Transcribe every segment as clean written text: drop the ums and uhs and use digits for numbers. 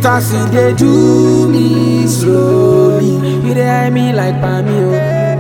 get as they do me slowly. You dey eye me like Pamio.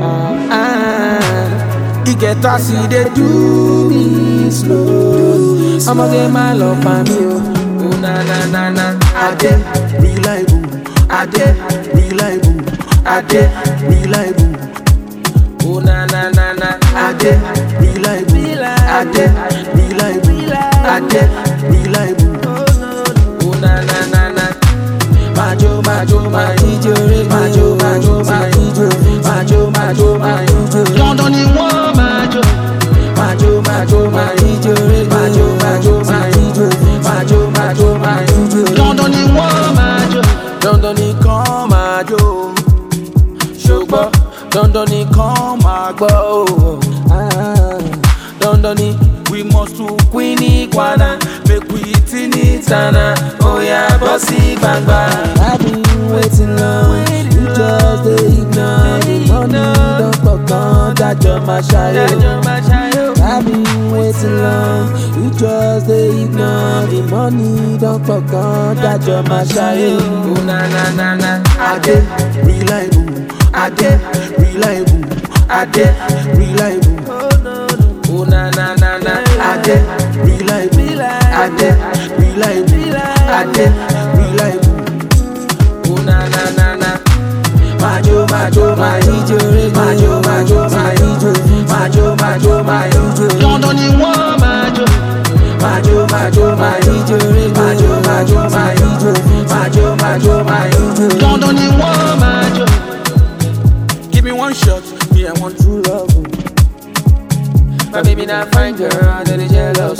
You get as they do me slowly. I'ma get my love Pamio. Oh na na na na. I dey reliable. I dey reliable. I dey reliable. Oh na na na na. I dey reliable. I dey reliable. I dey reliable. Oh na na na na. Majo majo majo majo majo majo majo majo majo. London ni wọ́n majo. Majo majo majo majo majo majo majo majo majo. London ni wọ́n majo. London ni kàn majo. Ṣùgbọ́n London ni kàn máa gbọ́. London ni we must to Queenie Kwana, make we tini tana. Oh yeah, bossy gbangba. I've been waiting long, you just dey ignore. The money don't fuck on, that you're my child. I've been waiting long, you just dey ignore. The money don't fuck on, that you're my child. Oh na na na na. I dey reliable. I dey reliable. I dey reliable. Oh na na na na. I dey reliable. I dey reliable. I dey reliable. Oh na na na na. Majo majo majo majo majo majo majo majo majo. London ni wọ́n majo. Majo majo majo majo majo majo majo majo majo. London ni wọ́n majo. Give me one shot, me I want true love. My baby not fine girl, that is jealous.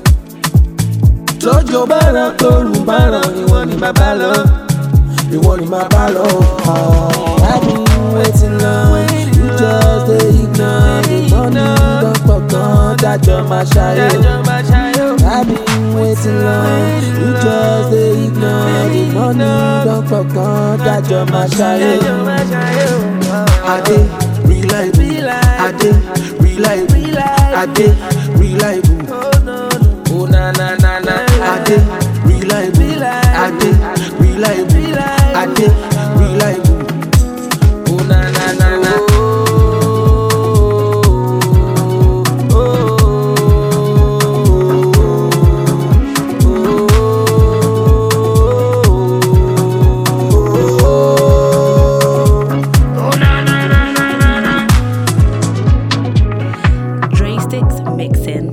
Lọ́jọ́ bára tóru bára ìwọ ni màá bá lọ. Ìwọ ni màá bá lọ. I've been waiting long, you just dey ignore. The money don't fuck on, that you're my child. I've been waiting long, you just dey ignore. The money don't fuck on, that you're my child. I dey reliable. I dey reliable. I dey reliable. Oh na na na na. I dey reliable. I dey reliable. I dey reliable. Oh na na na na. Dre Sticks mixing.